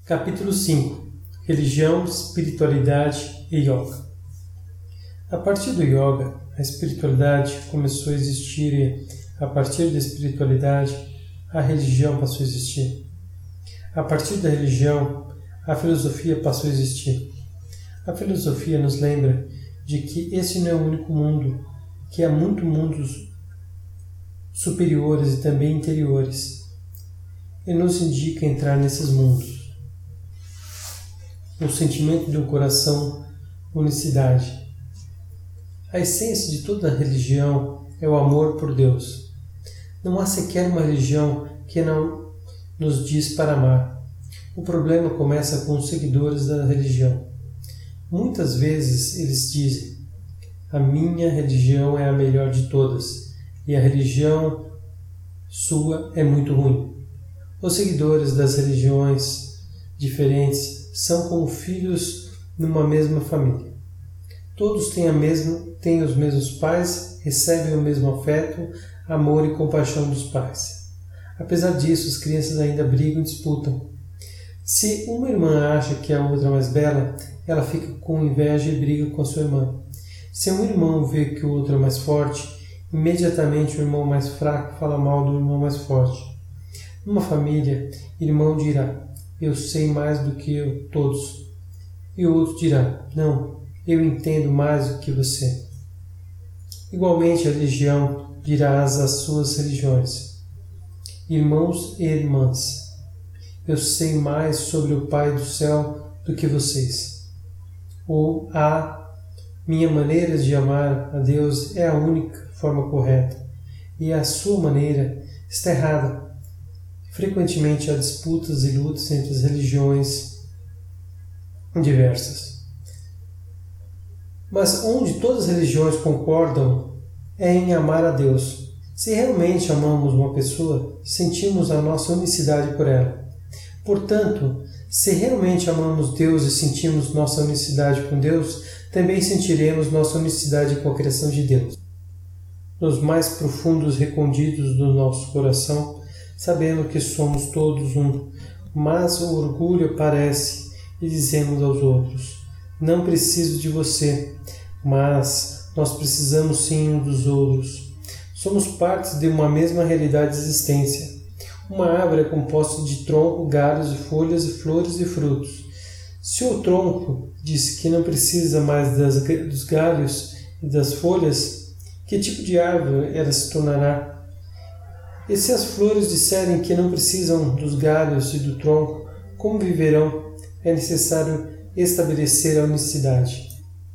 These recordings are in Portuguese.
Capítulo 5. Religião, espiritualidade e yoga. A partir do yoga, a espiritualidade começou a existir e, a partir da espiritualidade, a religião passou a existir. A partir da religião, a filosofia passou a existir. A filosofia nos lembra de que esse não é o único mundo, que há muitos mundos superiores e também interiores, e nos indica entrar nesses mundos. O sentimento de um coração, unicidade. A essência de toda religião é o amor por Deus. Não há sequer uma religião que não nos diz para amar. O problema começa com os seguidores da religião. Muitas vezes eles dizem: a minha religião é a melhor de todas e a religião sua é muito ruim. Os seguidores das religiões diferentes são como filhos numa mesma família. Todos têm os mesmos pais, recebem o mesmo afeto, amor e compaixão dos pais. Apesar disso, as crianças ainda brigam e disputam. Se uma irmã acha que a outra é mais bela, ela fica com inveja e briga com a sua irmã. Se um irmão vê que o outro é mais forte, imediatamente o irmão mais fraco fala mal do irmão mais forte. Numa família, irmão dirá: eu sei mais do que todos. E o outro dirá: não, eu entendo mais do que você. Igualmente, a religião dirá às suas religiões: irmãos e irmãs, eu sei mais sobre o Pai do céu do que vocês. Ou a minha maneira de amar a Deus é a única forma correta, e a sua maneira está errada. Frequentemente há disputas e lutas entre as religiões diversas. Mas onde todas as religiões concordam é em amar a Deus. Se realmente amamos uma pessoa, sentimos a nossa unicidade por ela. Portanto, se realmente amamos Deus e sentimos nossa unicidade com Deus, também sentiremos nossa unicidade com a criação de Deus. Nos mais profundos recônditos do nosso coração, sabendo que somos todos um, mas o orgulho aparece e dizemos aos outros: não preciso de você, mas nós precisamos sim uns dos outros. Somos partes de uma mesma realidade de existência. Uma árvore é composta de tronco, galhos e folhas e flores e frutos. Se o tronco disse que não precisa mais dos galhos e das folhas, que tipo de árvore ela se tornará? E se as flores disserem que não precisam dos galhos e do tronco, como viverão? É necessário estabelecer a unicidade.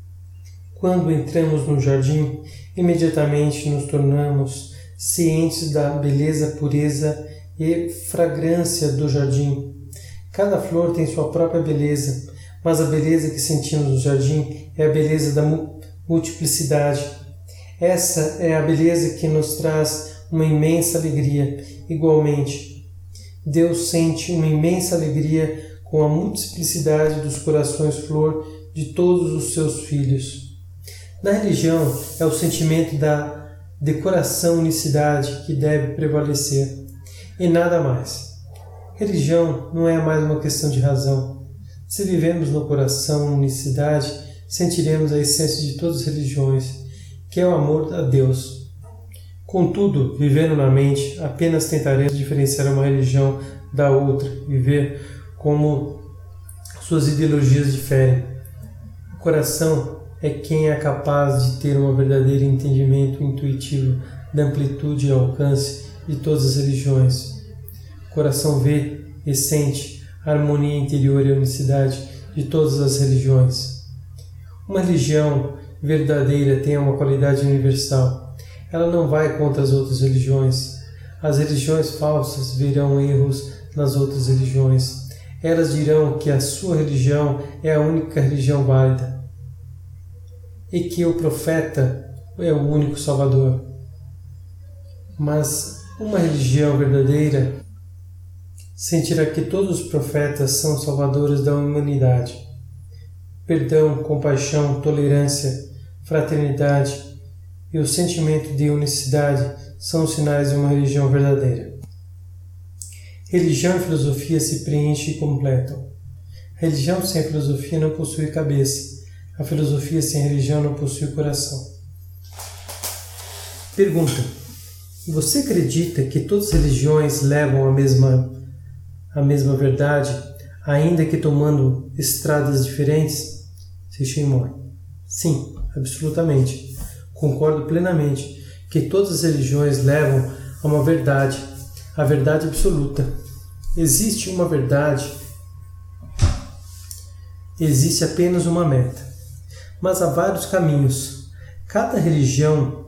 Quando entramos no jardim, imediatamente nos tornamos cientes da beleza, pureza e fragrância do jardim. Cada flor tem sua própria beleza, mas a beleza que sentimos no jardim é a beleza da multiplicidade. Essa é a beleza que nos traz uma imensa alegria. Igualmente, Deus sente uma imensa alegria com a multiplicidade dos corações flor de todos os seus filhos. Na religião, é o sentimento da decoração unicidade que deve prevalecer, e nada mais. Religião não é mais uma questão de razão. Se vivemos no coração unicidade, sentiremos a essência de todas as religiões, que é o amor a Deus. Contudo, vivendo na mente, apenas tentaremos diferenciar uma religião da outra e ver como suas ideologias diferem. O coração é quem é capaz de ter um verdadeiro entendimento intuitivo da amplitude e alcance de todas as religiões. O coração vê e sente a harmonia interior e a unicidade de todas as religiões. Uma religião verdadeira tem uma qualidade universal. Ela não vai contra as outras religiões. As religiões falsas verão erros nas outras religiões. Elas dirão que a sua religião é a única religião válida e que o profeta é o único salvador. Mas uma religião verdadeira sentirá que todos os profetas são salvadores da humanidade. Perdão, compaixão, tolerância, fraternidade e o sentimento de unicidade são os sinais de uma religião verdadeira. Religião e filosofia se preenchem e completam. A religião sem filosofia não possui cabeça. A filosofia sem religião não possui coração. Pergunta: você acredita que todas as religiões levam à mesma verdade, ainda que tomando estradas diferentes? Seiximoi: sim, absolutamente. Concordo plenamente que todas as religiões levam a uma verdade, a verdade absoluta. Existe uma verdade, existe apenas uma meta. Mas há vários caminhos. Cada religião,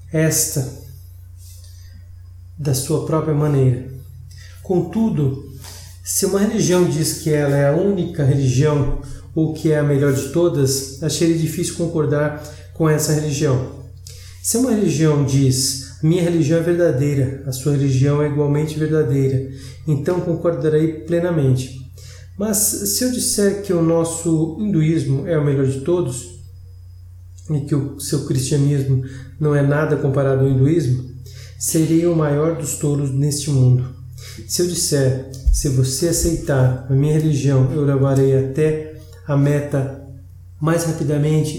da sua própria maneira. Contudo, se uma religião diz que ela é a única religião ou que é a melhor de todas, acharia difícil concordar com essa religião. Se uma religião diz: minha religião é verdadeira, a sua religião é igualmente verdadeira, então concordarei plenamente. Mas se eu disser que o nosso hinduísmo é o melhor de todos e que o seu cristianismo não é nada comparado ao hinduísmo, serei o maior dos tolos neste mundo. Se eu disser: se você aceitar a minha religião, eu levarei até a meta mais rapidamente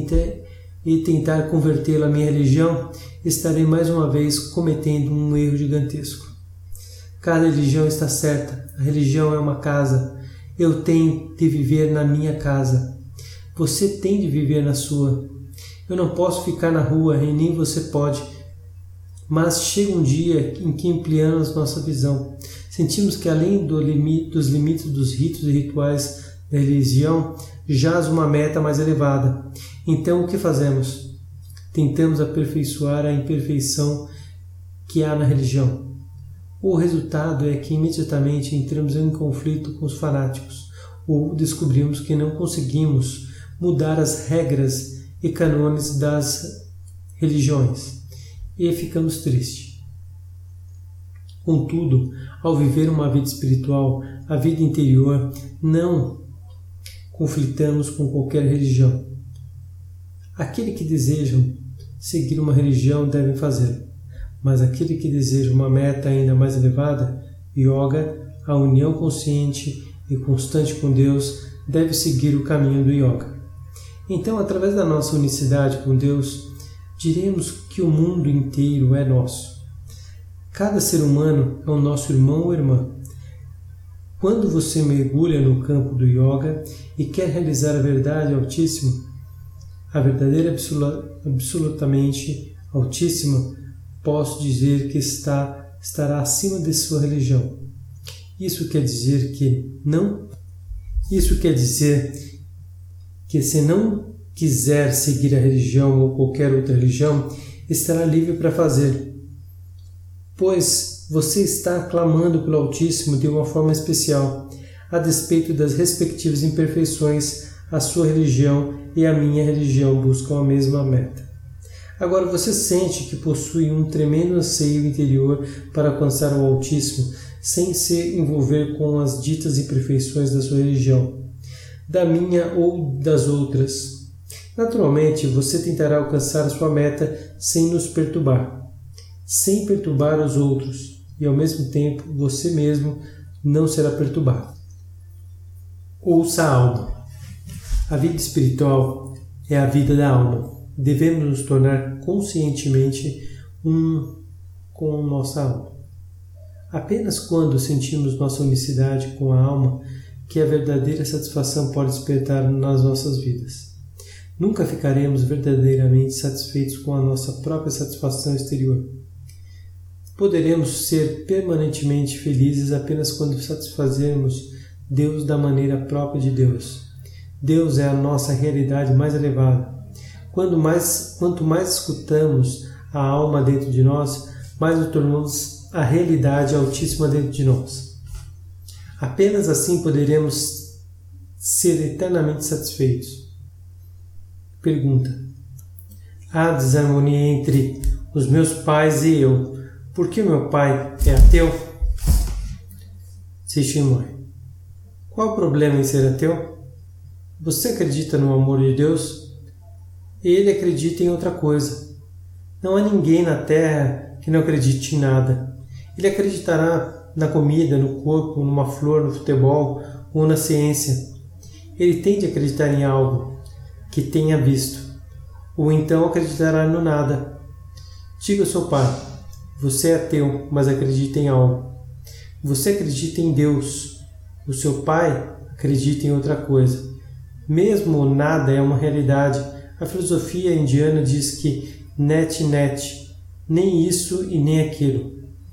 e tentar convertê-la à minha religião, estarei mais uma vez cometendo um erro gigantesco. Cada religião está certa. A religião é uma casa. Eu tenho de viver na minha casa. Você tem de viver na sua. Eu não posso ficar na rua e nem você pode. Mas chega um dia em que ampliamos nossa visão. Sentimos que além dos limites dos ritos e rituais da religião, jaz uma meta mais elevada. Então o que fazemos? Tentamos aperfeiçoar a imperfeição que há na religião. O resultado é que imediatamente entramos em conflito com os fanáticos, ou descobrimos que não conseguimos mudar as regras e cânones das religiões, e ficamos tristes. Contudo, ao viver uma vida espiritual, a vida interior, não conflitamos com qualquer religião. Aqueles que desejam seguir uma religião devem fazê-lo, mas aquele que deseja uma meta ainda mais elevada, yoga, a união consciente e constante com Deus, deve seguir o caminho do yoga. Então, através da nossa unicidade com Deus, diremos que o mundo inteiro é nosso. Cada ser humano é o nosso irmão ou irmã. Quando você mergulha no campo do yoga e quer realizar a verdade altíssima, a verdadeira absolutamente altíssima, posso dizer que estará acima de sua religião. Isso quer dizer que se não quiser seguir a religião ou qualquer outra religião, estará livre para fazer, pois você está clamando pelo Altíssimo de uma forma especial, a despeito das respectivas imperfeições. A sua religião e a minha religião buscam a mesma meta. Agora você sente que possui um tremendo anseio interior para alcançar o Altíssimo, sem se envolver com as ditas imperfeições da sua religião, da minha ou das outras. Naturalmente, você tentará alcançar a sua meta sem nos perturbar, sem perturbar os outros, e ao mesmo tempo você mesmo não será perturbado. Ouça a alma. A vida espiritual é a vida da alma. Devemos nos tornar conscientemente um com nossa alma. Apenas quando sentimos nossa unicidade com a alma que a verdadeira satisfação pode despertar nas nossas vidas. Nunca ficaremos verdadeiramente satisfeitos com a nossa própria satisfação exterior. Poderemos ser permanentemente felizes apenas quando satisfazermos Deus da maneira própria de Deus. Deus é a nossa realidade mais elevada. Quanto mais escutamos a alma dentro de nós, mais nos tornamos a realidade altíssima dentro de nós. Apenas assim poderemos ser eternamente satisfeitos. Pergunta: há desarmonia entre os meus pais e eu. Por que meu pai é ateu? Seiximoi: qual o problema em ser ateu? Você acredita no amor de Deus? Ele acredita em outra coisa. Não há ninguém na Terra que não acredite em nada. Ele acreditará na comida, no corpo, numa flor, no futebol ou na ciência. ele tende a acreditar em algo que tenha visto, ou então acreditará no nada. Diga ao seu pai: você é ateu, mas acredita em algo. Você acredita em Deus. O seu pai acredita em outra coisa. Mesmo o nada é uma realidade. A filosofia indiana diz que net, nem isso e nem aquilo.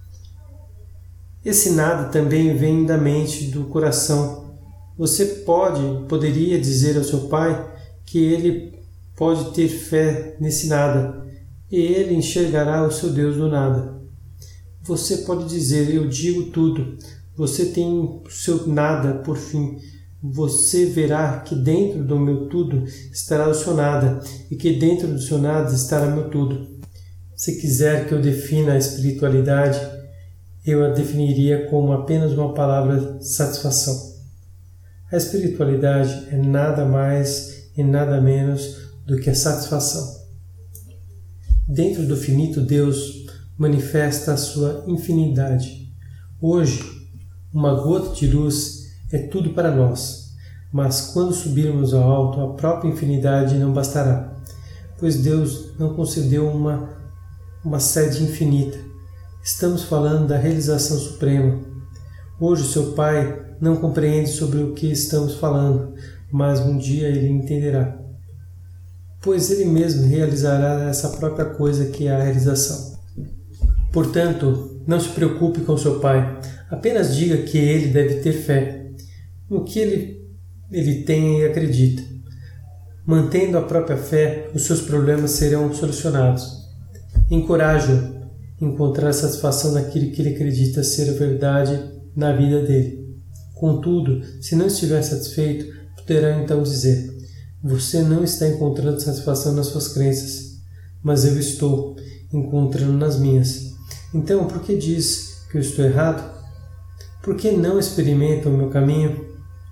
Esse nada também vem da mente, do coração. Você poderia dizer ao seu pai que ele pode ter fé nesse nada, e ele enxergará o seu Deus do nada. Você pode dizer: eu digo tudo. Você tem o seu nada por fim. Você verá que dentro do meu tudo estará o seu nada, e que dentro do seu nada estará meu tudo. Se quiser que eu defina a espiritualidade, eu a definiria como apenas uma palavra: satisfação. A espiritualidade é nada mais e nada menos do que a satisfação. Dentro do finito, Deus manifesta a sua infinidade. Hoje, uma gota de luz é tudo para nós, mas quando subirmos ao alto, a própria infinidade não bastará, pois Deus não concedeu uma sede infinita. Estamos falando da realização suprema. Hoje, seu Pai não compreende sobre o que estamos falando, mas um dia ele entenderá, pois ele mesmo realizará essa própria coisa que é a realização. Portanto, não se preocupe com seu pai, apenas diga que ele deve ter fé no que ele tem e acredita. Mantendo a própria fé, os seus problemas serão solucionados. Encoraje-o a encontrar satisfação naquilo que ele acredita ser a verdade na vida dele. Contudo, se não estiver satisfeito, poderá então dizer: você não está encontrando satisfação nas suas crenças, mas eu estou encontrando nas minhas. Então, por que diz que eu estou errado? Por que não experimenta o meu caminho?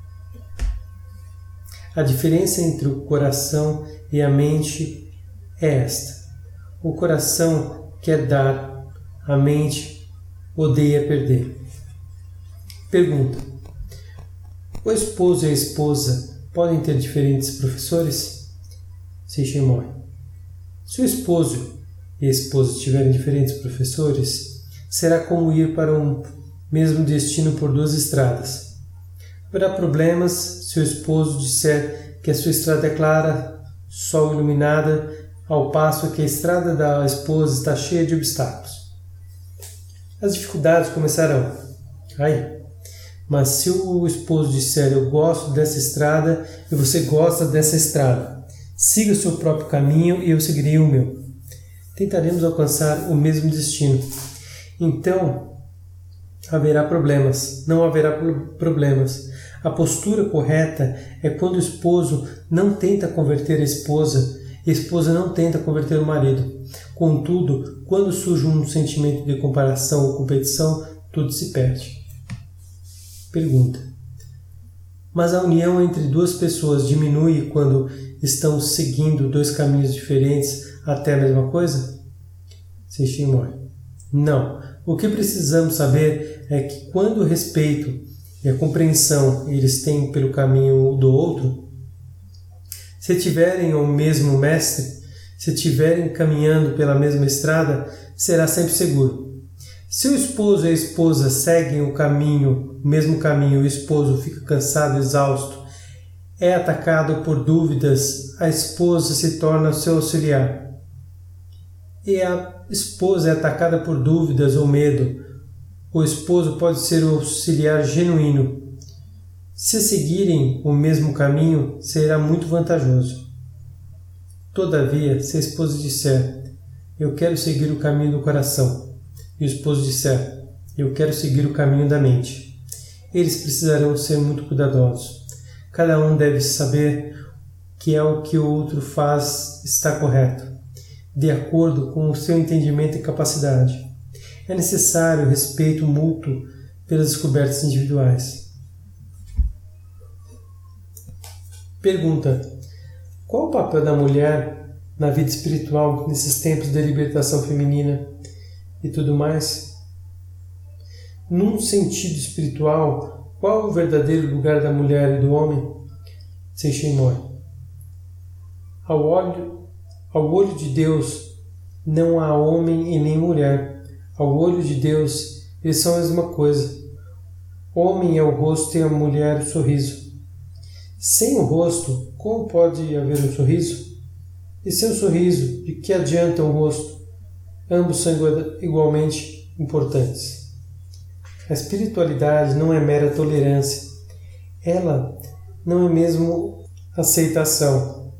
A diferença entre o coração e a mente é esta: o coração quer dar, a mente odeia perder. Pergunta: o esposo e a esposa podem ter diferentes professores? Seixin Moi: se o esposo e a esposa tiverem diferentes professores, será como ir para um mesmo destino por duas estradas. Haverá problemas se o esposo disser que a sua estrada é clara, sol iluminada, ao passo que a estrada da esposa está cheia de obstáculos. As dificuldades começarão aí. Mas se o esposo disser: eu gosto dessa estrada e você gosta dessa estrada, siga o seu próprio caminho e eu seguirei o meu, tentaremos alcançar o mesmo destino. Então, haverá problemas, não haverá problemas. A postura correta é quando o esposo não tenta converter a esposa e a esposa não tenta converter o marido. Contudo, quando surge um sentimento de comparação ou competição, tudo se perde. Pergunta: mas a união entre duas pessoas diminui quando estão seguindo dois caminhos diferentes até a mesma coisa? Seixin Moi: não. O que precisamos saber é que quando o respeito e a compreensão eles têm pelo caminho do outro, se tiverem o mesmo mestre, se estiverem caminhando pela mesma estrada, será sempre seguro. Se o esposo e a esposa seguem o mesmo caminho, o esposo fica cansado, exausto, é atacado por dúvidas, a esposa se torna seu auxiliar. E a esposa é atacada por dúvidas ou medo, o esposo pode ser o auxiliar genuíno. Se seguirem o mesmo caminho, será muito vantajoso. Todavia, se a esposa disser: eu quero seguir o caminho do coração, e o esposo disser: eu quero seguir o caminho da mente, eles precisarão ser muito cuidadosos. Cada um deve saber que é o que o outro faz está correto, de acordo com o seu entendimento e capacidade. É necessário respeito mútuo pelas descobertas individuais. Pergunta: qual o papel da mulher na vida espiritual nesses tempos de libertação feminina e tudo mais? Num sentido espiritual, qual é o verdadeiro lugar da mulher e do homem? Seixin Moi. Ao olho de Deus não há homem e nem mulher. Ao olho de Deus eles são a mesma coisa. Homem é o rosto e a mulher o sorriso. Sem o rosto, como pode haver um sorriso? E sem o sorriso, de que adianta um rosto? Ambos são igualmente importantes. A espiritualidade não é mera tolerância. Ela não é mesmo aceitação.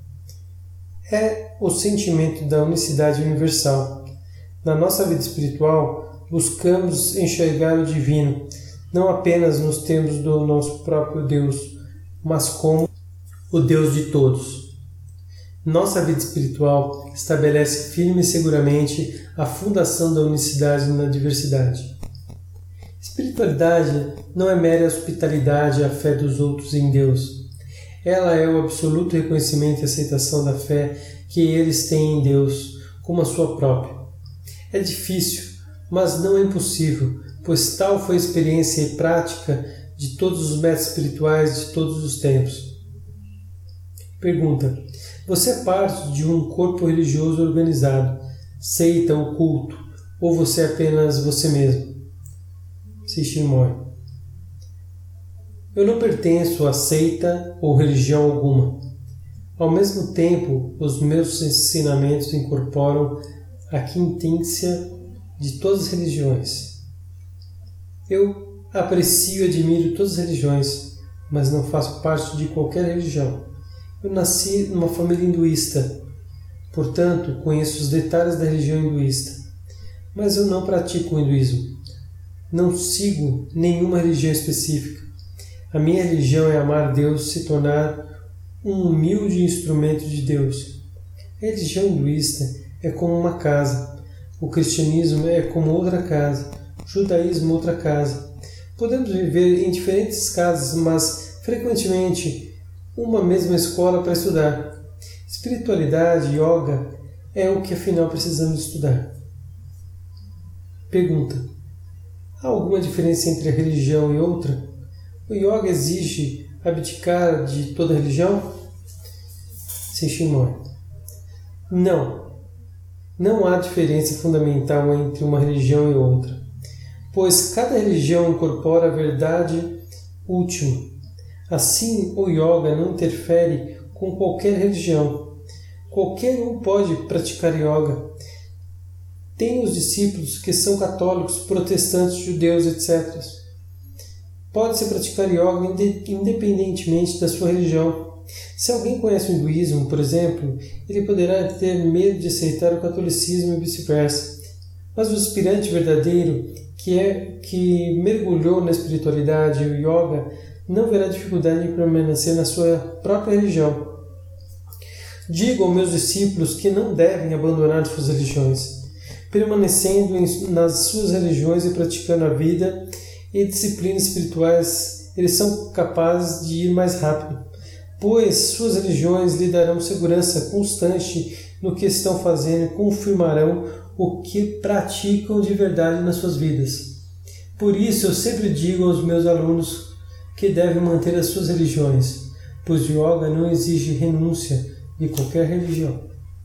É o sentimento da unicidade universal. Na nossa vida espiritual, buscamos enxergar o divino, não apenas nos termos do nosso próprio Deus, mas como o Deus de todos. Nossa vida espiritual estabelece firme e seguramente a fundação da unicidade na diversidade. Espiritualidade não é mera hospitalidade à fé dos outros em Deus. Ela é o absoluto reconhecimento e aceitação da fé que eles têm em Deus como a sua própria. É difícil, mas não é impossível, pois tal foi a experiência e prática de todos os mestres espirituais de todos os tempos. Pergunta: você é parte de um corpo religioso organizado, seita ou culto, ou você é apenas você mesmo? Seixin Moi. Eu não pertenço a seita ou religião alguma. Ao mesmo tempo, os meus ensinamentos incorporam a quintessência de todas as religiões. Eu aprecio e admiro todas as religiões, mas não faço parte de qualquer religião. Eu nasci numa família hinduísta, portanto, conheço os detalhes da religião hinduísta. Mas eu não pratico o hinduísmo. Não sigo nenhuma religião específica. A minha religião é amar Deus e se tornar um humilde instrumento de Deus. A religião hinduísta é como uma casa. O cristianismo é como outra casa. O judaísmo outra casa. Podemos viver em diferentes casas, mas frequentemente uma mesma escola para estudar. Espiritualidade, yoga, é o que afinal precisamos estudar. Pergunta: há alguma diferença entre a religião e outra? O yoga exige abdicar de toda religião? Seixin Moi. Não há diferença fundamental entre uma religião e outra, pois cada religião incorpora a verdade última. Assim, o yoga não interfere com qualquer religião. Qualquer um pode praticar yoga. Tem os discípulos que são católicos, protestantes, judeus, etc. Pode-se praticar yoga independentemente da sua religião. Se alguém conhece o hinduísmo, por exemplo, ele poderá ter medo de aceitar o catolicismo e vice-versa. Mas o aspirante verdadeiro, que mergulhou na espiritualidade e o yoga, não verá dificuldade em permanecer na sua própria religião. Digo aos meus discípulos que não devem abandonar suas religiões, permanecendo nas suas religiões e praticando a vida e disciplinas espirituais, eles são capazes de ir mais rápido, pois suas religiões lhe darão segurança constante no que estão fazendo e confirmarão o que praticam de verdade nas suas vidas. Por isso eu sempre digo aos meus alunos que devem manter as suas religiões, pois o yoga não exige renúncia de qualquer religião.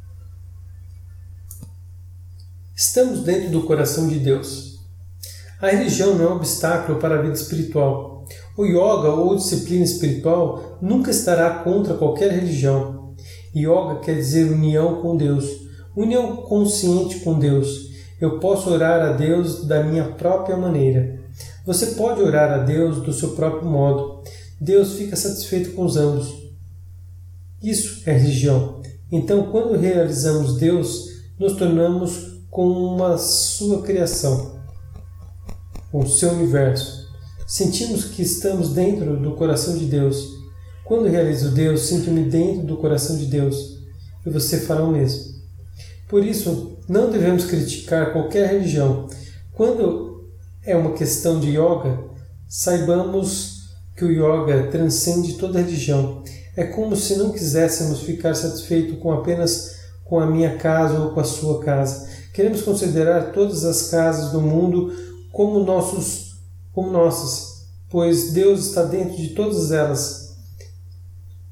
Estamos dentro do coração de Deus. A religião não é um obstáculo para a vida espiritual. O yoga ou disciplina espiritual nunca estará contra qualquer religião. Yoga quer dizer união com Deus, união consciente com Deus. Eu posso orar a Deus da minha própria maneira. Você pode orar a Deus do seu próprio modo. Deus fica satisfeito com os ambos. Isso é religião. Então, quando realizamos Deus, nos tornamos como uma sua criação, com o seu universo. Sentimos que estamos dentro do coração de Deus. Quando realizo Deus, sinto-me dentro do coração de Deus. E você fará o mesmo. Por isso, não devemos criticar qualquer religião. Quando é uma questão de yoga, saibamos que o yoga transcende toda religião. É como se não quiséssemos ficar satisfeitos apenas com a minha casa ou com a sua casa. Queremos considerar todas as casas do mundo como nossas, pois Deus está dentro de todas elas.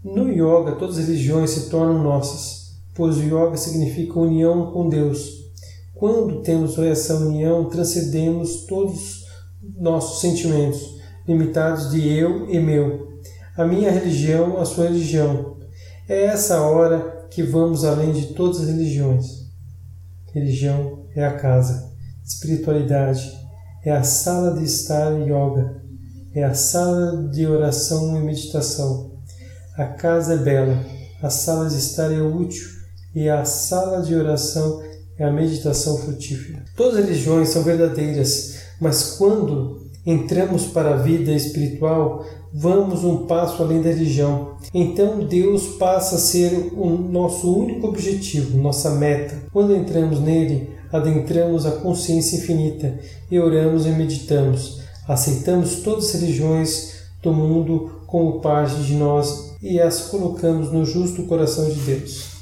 No yoga, todas as religiões se tornam nossas, pois o yoga significa união com Deus. Quando temos essa união, transcendemos todos nossos sentimentos, limitados de eu e meu. A minha religião, a sua religião. É essa hora que vamos além de todas as religiões. Religião é a casa. Espiritualidade é a sala de estar yoga. É a sala de oração e meditação. A casa é bela. A sala de estar é útil. E a sala de oração é a meditação frutífera. Todas as religiões são verdadeiras, mas quando entramos para a vida espiritual, vamos um passo além da religião. Então Deus passa a ser o nosso único objetivo, nossa meta. Quando entramos nele, adentramos a consciência infinita e oramos e meditamos. Aceitamos todas as religiões do mundo como parte de nós e as colocamos no justo coração de Deus.